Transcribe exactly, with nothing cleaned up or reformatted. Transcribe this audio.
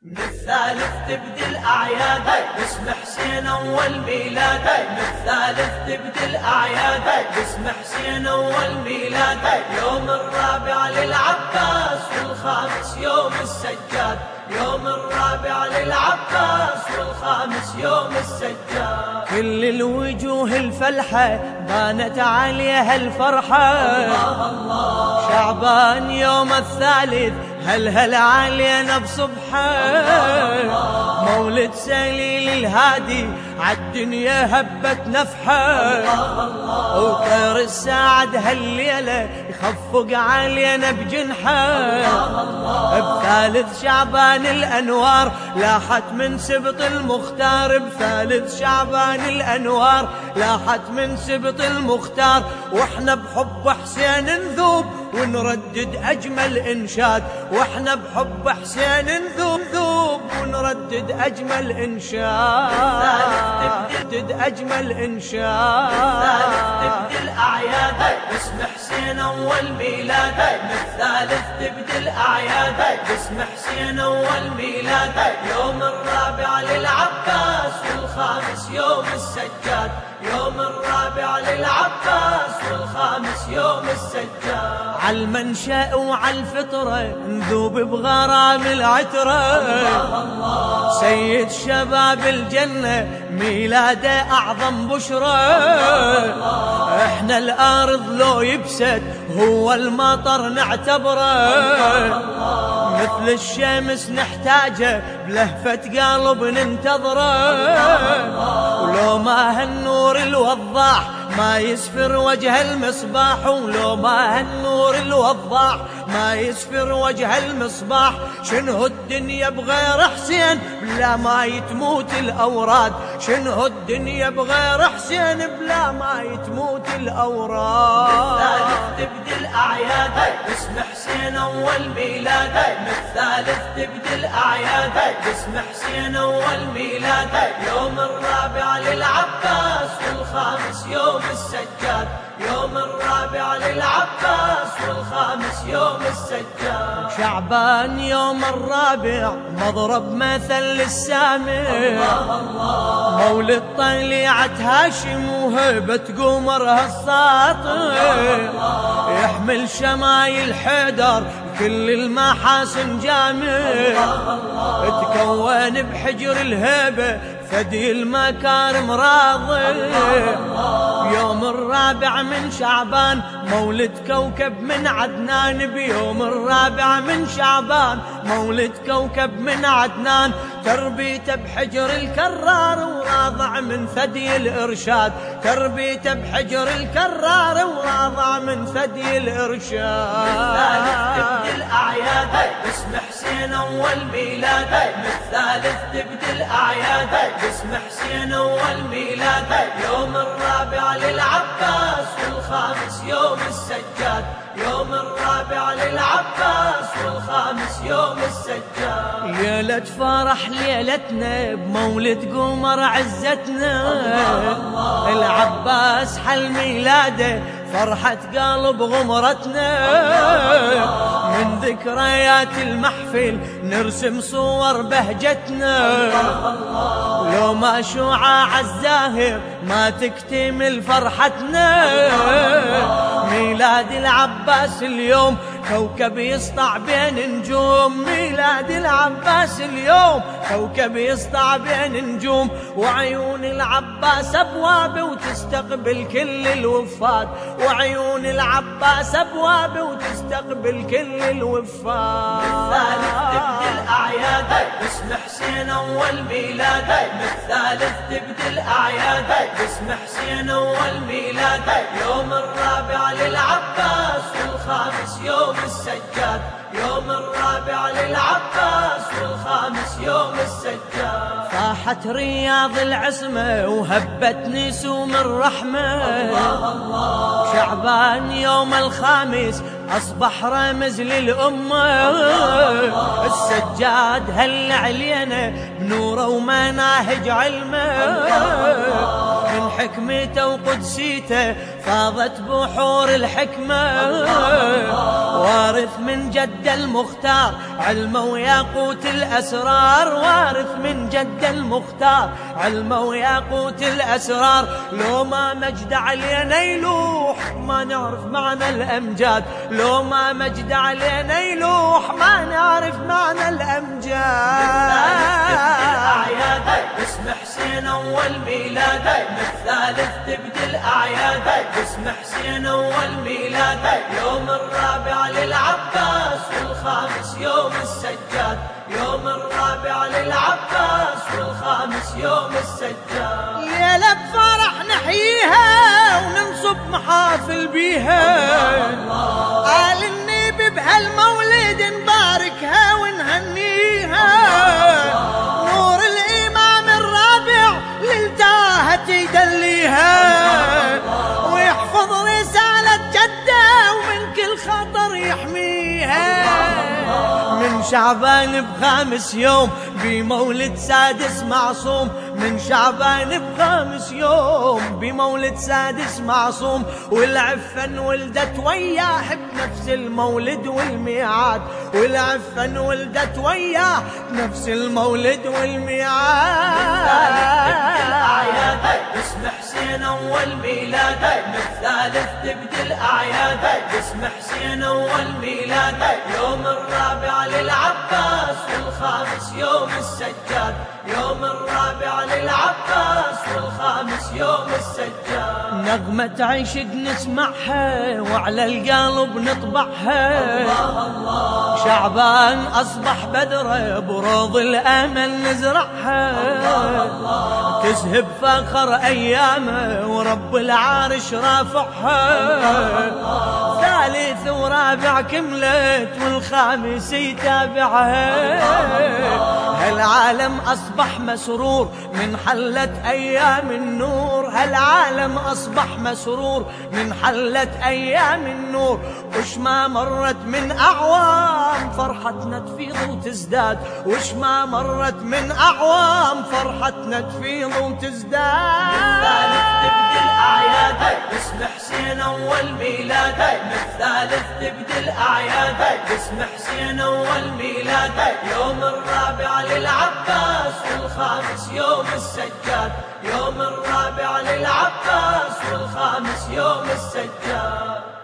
بالثالث تبدي الأعياد باسم حسين أول ميلاد. بالثالث تبدي الأعياد باسم حسين أول ميلاد. يوم الرابع للعباس والخامس يوم السجاد. يوم الرابع للعباس والخامس يوم السجاد. كل الوجوه الفلحة بانت عليها الفرحة. الله الله شعبان يوم الثالث هل هل علينا بصبحه. مولد سليل الهادي عالدنيا هبت نفحه. وطير السعد هالليلة يخفق علينا بجنحه. بثالث شعبان الأنوار لاحت من سبط المختار. بثالث شعبان الأنوار لاحت من سبط المختار. واحنا بحب حسين نذوب ونردد أجمل إنشاد. واحنا بحب حسين نذوب ذوب ونردد أجمل إنشاد. تبدد أجمل إنشاد. بالثالث تبدي الأعياد باسم حسين أول ميلاد. بالثالث تبدي الأعياد باسم حسين أول ميلاد. يوم الرابع للعباس والخامس يوم السجاد. يوم الرابع للعباس والخامس يوم السجاد. عالمنشأ وعالفطرة نذوب بغرام العترة. سيد شباب الجنة ميلاده أعظم بشرى. احنا الأرض لو يبست هو المطر نعتبره. مثل الشمس نحتاجه بلهفة قلب ننتظره. ولو ما هالنور الوضاح ما يسفر وجه المصباح. ولو ما هالنور الوضاح ما يسفر وجه المصباح. شنو الدنيا بغير حسين بلا ما يتموت الأوراد. شنو الدنيا بغير حسين بلا ما يتموت الأوراد. بالثالث تبدي الأعياد باسم حسين أول ميلاد. بالثالث تبدي الأعياد باسم حسين أول ميلاد. يوم الرابع للعباس والخامس يوم السجاد. يوم الرابع للعباس والخامس يوم السجاد. شعبان يوم الرابع مضرب مثل للسامع. الله الله مولد طليعة هاشم وهبة قمرها الساطع. يحمل شمايل حيدر كل المحاسن جامع. تكون بحجر الهيبة ثدي المكارم راضي. بيوم الرابع من شعبان مولد كوكب من عدنان. بيوم الرابع من شعبان مولد كوكب من عدنان. تربيته بحجر الكرار وراضع من ثدي الإرشاد. تربيته بحجر الكرار وراضع من ثدي الإرشاد. بالثالث تبدي الأعياد باسم حسين أول ميلاد. بالثالث تبدي الأعياد باسم حسين أول ميلاد. يوم الرابع للعباس والخامس يوم السجاد. يوم الرابع للعباس والخامس يوم السجاد. ليلة فرح ليلتنا بمولد قمر عزتنا. العباس حل ميلاده فرحة قلب غمرتنا. من ذكريات المحفل نرسم صور بهجتنا. لو ما شعاع الزاهر ما تكتمل فرحتنا. ميلاد العباس اليوم كوكب يسطع بين نجوم. ميلاد العباس اليوم كوكب يسطع بين نجوم. وعيون العباس أبواب وتستقبل كل الوفات. وعيون العباس أبواب وتستقبل كل الوفات. بالثالث تبدي الأعياد باسم حسين أول ميلاد. بالثالث تبدي الأعياد باسم حسين أول ميلاد. يوم الرابع للعباس والخامس يوم السجاد. يوم الرابع للعباس والخامس يوم السجاد. فاحت رياض العصمة وهبت نسوم الرحمة. الله الله شعبان يوم الخامس أصبح رمز للأمة. السجاد هل علينا بنوره ومناهج علمه. من حكمته وقدسيته فاضت بحور الحكمة، وارث من جد المختار علمه وياقوت الأسرار، وارث من جد المختار علمه وياقوت الأسرار. لو ما مجد علينا يلوح ما نعرف معنى الأمجاد، لو ما مجد علينا يلوح ما نعرف معنى الأمجاد. باسم حسين أول ميلاد بالثالث تبدي الأعياد، باسم حسين أول ميلاد يوم الرابع للعباس والخامس يوم السجاد، يوم الرابع للعباس والخامس يوم السجاد. ليلة بفرح نحييها وننصب محافل بيها، قال النبي بهالمولد نباركها ونهنيها. نور الإمام الرابع للتاهة يدليها، ويحفظ رسالة جده ومن كل خطر يحميها. من شعبان بخامس يوم بمولد سادس معصوم، من شعبان بخامس يوم بمولد سادس معصوم. والعفن ولدت وياه بنفس المولد والميعاد، والعفن ولدت وياه بنفس المولد والميعاد. باسم حسين أول ميلاد بالثالث تبدي الأعياد، باسم حسين أول ميلاد يوم الرابع للعباس والخامس يوم السجاد، يوم الرابع للعباس والخامس يوم السجاد. نغمة عشق نسمعها وعلى القلب نطبعها، الله الله شعبان أصبح بدره بروض الأمل نزرعها. الله الله تسهب فخر أيامه ورب العرش رافعها. ثالث ورابع كملت والخامس يتابعها. هالعالم أصبح مسرور من حلت أيام النور، هالعالم أصبح مسرور من حلت أيام النور. وش ما مرت من أعوام فرحتنا تفيض وتزداد، وش ما مرت من أعوام فرحتنا تفيض وتزداد. بالثالث تبدي الأعياد باسم حسين أول ميلاد، بالثالث تبدي الأعياد باسم حسين أول ميلاد يوم الرابع للعباس والخامس يوم السجاد، يوم الرابع للعباس والخامس يوم السجاد.